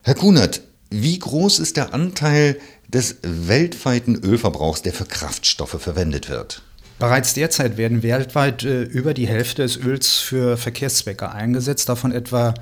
Herr Kunert, wie groß ist der Anteil des weltweiten Ölverbrauchs, der für Kraftstoffe verwendet wird? Bereits derzeit werden weltweit über die Hälfte des Öls für Verkehrszwecke eingesetzt, davon etwa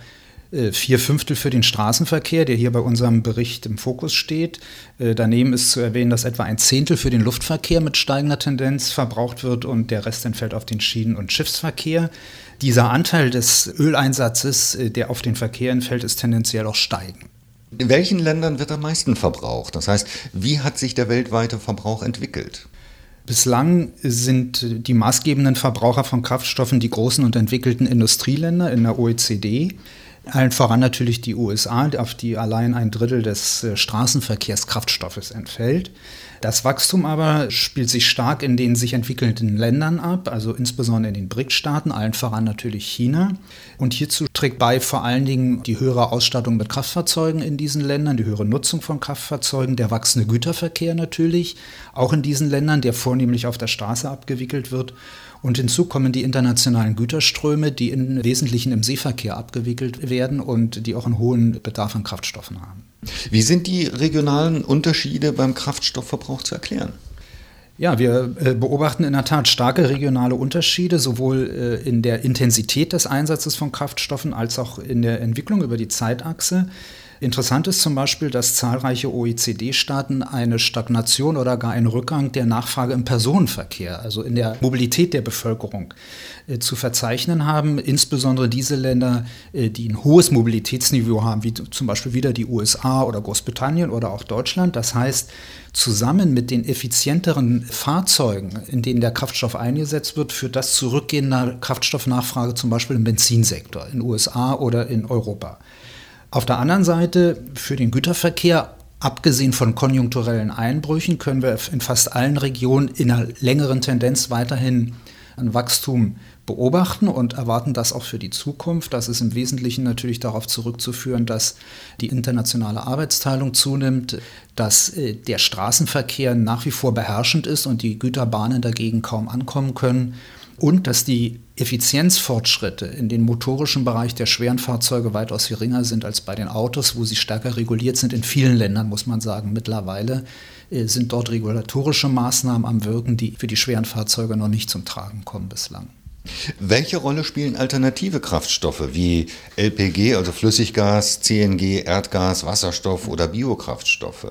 4/5 für den Straßenverkehr, der hier bei unserem Bericht im Fokus steht. Daneben ist zu erwähnen, dass etwa 1/10 für den Luftverkehr mit steigender Tendenz verbraucht wird und der Rest entfällt auf den Schienen- und Schiffsverkehr. Dieser Anteil des Öleinsatzes, der auf den Verkehr entfällt, ist tendenziell auch steigend. In welchen Ländern wird am meisten verbraucht? Das heißt, wie hat sich der weltweite Verbrauch entwickelt? Bislang sind die maßgebenden Verbraucher von Kraftstoffen die großen und entwickelten Industrieländer in der OECD. Allen voran natürlich die USA, auf die allein 1/3 des Straßenverkehrskraftstoffes entfällt. Das Wachstum aber spielt sich stark in den sich entwickelnden Ländern ab, also insbesondere in den BRIC-Staaten, allen voran natürlich China. Und hierzu trägt bei vor allen Dingen die höhere Ausstattung mit Kraftfahrzeugen in diesen Ländern, die höhere Nutzung von Kraftfahrzeugen, der wachsende Güterverkehr natürlich, auch in diesen Ländern, der vornehmlich auf der Straße abgewickelt wird. Und hinzu kommen die internationalen Güterströme, die im Wesentlichen im Seeverkehr abgewickelt werden und die auch einen hohen Bedarf an Kraftstoffen haben. Wie sind die regionalen Unterschiede beim Kraftstoffverbrauch zu erklären? Ja, wir beobachten in der Tat starke regionale Unterschiede, sowohl in der Intensität des Einsatzes von Kraftstoffen als auch in der Entwicklung über die Zeitachse. Interessant ist zum Beispiel, dass zahlreiche OECD-Staaten eine Stagnation oder gar einen Rückgang der Nachfrage im Personenverkehr, also in der Mobilität der Bevölkerung, zu verzeichnen haben. Insbesondere diese Länder, die ein hohes Mobilitätsniveau haben, wie zum Beispiel wieder die USA oder Großbritannien oder auch Deutschland. Das heißt, zusammen mit den effizienteren Fahrzeugen, in denen der Kraftstoff eingesetzt wird, führt das zu rückgehender Kraftstoffnachfrage zum Beispiel im Benzinsektor in den USA oder in Europa. Auf der anderen Seite für den Güterverkehr, abgesehen von konjunkturellen Einbrüchen, können wir in fast allen Regionen in einer längeren Tendenz weiterhin ein Wachstum beobachten und erwarten das auch für die Zukunft. Das ist im Wesentlichen natürlich darauf zurückzuführen, dass die internationale Arbeitsteilung zunimmt, dass der Straßenverkehr nach wie vor beherrschend ist und die Güterbahnen dagegen kaum ankommen können. Und dass die Effizienzfortschritte in den motorischen Bereich der schweren Fahrzeuge weitaus geringer sind als bei den Autos, wo sie stärker reguliert sind. In vielen Ländern, muss man sagen, mittlerweile sind dort regulatorische Maßnahmen am Wirken, die für die schweren Fahrzeuge noch nicht zum Tragen kommen bislang. Welche Rolle spielen alternative Kraftstoffe wie LPG, also Flüssiggas, CNG, Erdgas, Wasserstoff oder Biokraftstoffe?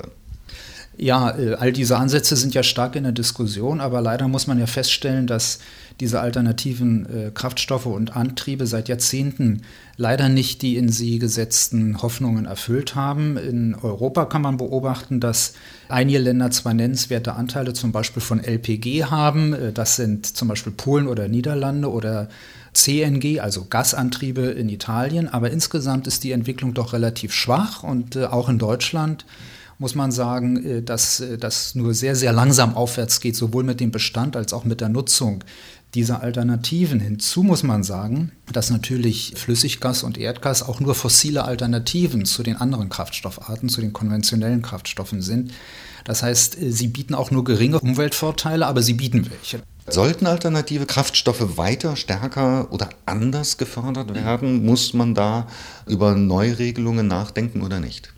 Ja, all diese Ansätze sind ja stark in der Diskussion, aber leider muss man ja feststellen, dass diese alternativen Kraftstoffe und Antriebe seit Jahrzehnten leider nicht die in sie gesetzten Hoffnungen erfüllt haben. In Europa kann man beobachten, dass einige Länder zwar nennenswerte Anteile zum Beispiel von LPG haben, das sind zum Beispiel Polen oder Niederlande oder CNG, also Gasantriebe in Italien, aber insgesamt ist die Entwicklung doch relativ schwach und auch in Deutschland muss man sagen, dass das nur sehr, sehr langsam aufwärts geht, sowohl mit dem Bestand als auch mit der Nutzung dieser Alternativen. Hinzu muss man sagen, dass natürlich Flüssiggas und Erdgas auch nur fossile Alternativen zu den anderen Kraftstoffarten, zu den konventionellen Kraftstoffen sind. Das heißt, sie bieten auch nur geringe Umweltvorteile, aber sie bieten welche. Sollten alternative Kraftstoffe weiter, stärker oder anders gefördert werden? Muss man da über Neuregelungen nachdenken oder nicht?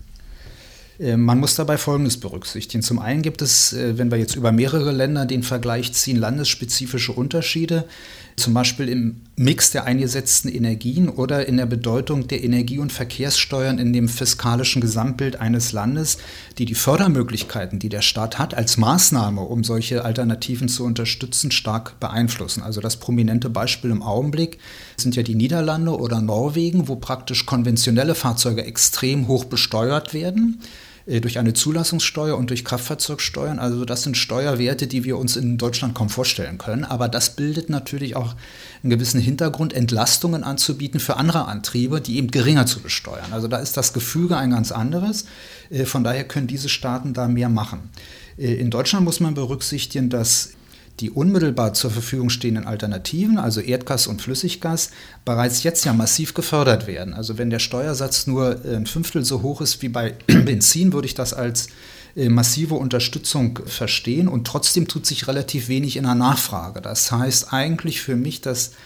Man muss dabei Folgendes berücksichtigen. Zum einen gibt es, wenn wir jetzt über mehrere Länder den Vergleich ziehen, landesspezifische Unterschiede, zum Beispiel im Mix der eingesetzten Energien oder in der Bedeutung der Energie- und Verkehrssteuern in dem fiskalischen Gesamtbild eines Landes, die die Fördermöglichkeiten, die der Staat hat, als Maßnahme, um solche Alternativen zu unterstützen, stark beeinflussen. Also das prominente Beispiel im Augenblick sind ja die Niederlande oder Norwegen, wo praktisch konventionelle Fahrzeuge extrem hoch besteuert werden durch eine Zulassungssteuer und durch Kraftfahrzeugsteuern. Also das sind Steuerwerte, die wir uns in Deutschland kaum vorstellen können. Aber das bildet natürlich auch einen gewissen Hintergrund, Entlastungen anzubieten für andere Antriebe, die eben geringer zu besteuern. Also da ist das Gefüge ein ganz anderes. Von daher können diese Staaten da mehr machen. In Deutschland muss man berücksichtigen, dass die unmittelbar zur Verfügung stehenden Alternativen, also Erdgas und Flüssiggas, bereits jetzt ja massiv gefördert werden. Also wenn der Steuersatz nur 1/5 so hoch ist wie bei Benzin, würde ich das als massive Unterstützung verstehen und trotzdem tut sich relativ wenig in der Nachfrage. Das heißt eigentlich für mich, dass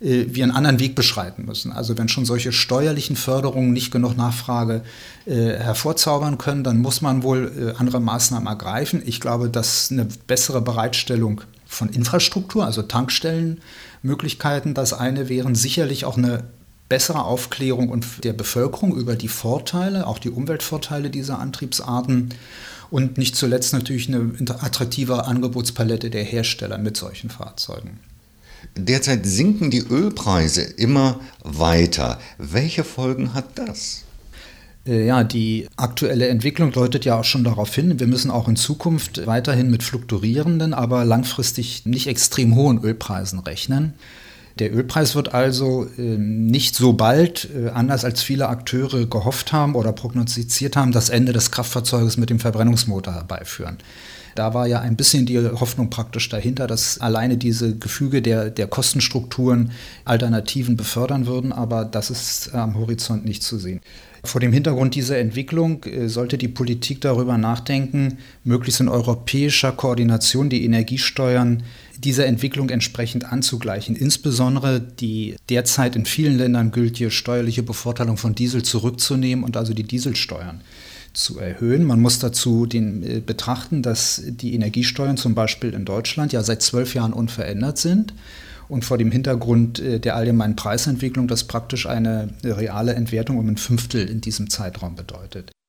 wir einen anderen Weg beschreiten müssen. Also wenn schon solche steuerlichen Förderungen nicht genug Nachfrage hervorzaubern können, dann muss man wohl andere Maßnahmen ergreifen. Ich glaube, dass eine bessere Bereitstellung von Infrastruktur, also Tankstellenmöglichkeiten, das eine wären, sicherlich auch eine bessere Aufklärung und der Bevölkerung über die Vorteile, auch die Umweltvorteile dieser Antriebsarten und nicht zuletzt natürlich eine attraktivere Angebotspalette der Hersteller mit solchen Fahrzeugen. Derzeit sinken die Ölpreise immer weiter. Welche Folgen hat das? Ja, die aktuelle Entwicklung deutet ja auch schon darauf hin, wir müssen auch in Zukunft weiterhin mit fluktuierenden, aber langfristig nicht extrem hohen Ölpreisen rechnen. Der Ölpreis wird also nicht so bald, anders als viele Akteure gehofft haben oder prognostiziert haben, das Ende des Kraftfahrzeuges mit dem Verbrennungsmotor herbeiführen. Da war ja ein bisschen die Hoffnung praktisch dahinter, dass alleine diese Gefüge der Kostenstrukturen Alternativen befördern würden, aber das ist am Horizont nicht zu sehen. Vor dem Hintergrund dieser Entwicklung sollte die Politik darüber nachdenken, möglichst in europäischer Koordination die Energiesteuern dieser Entwicklung entsprechend anzugleichen. Insbesondere die derzeit in vielen Ländern gültige steuerliche Bevorteilung von Diesel zurückzunehmen und also die Dieselsteuern zu erhöhen. Man muss dazu betrachten, dass die Energiesteuern zum Beispiel in Deutschland ja seit 12 Jahren unverändert sind. Und vor dem Hintergrund der allgemeinen Preisentwicklung das praktisch eine reale Entwertung um ein Fünftel in diesem Zeitraum bedeutet.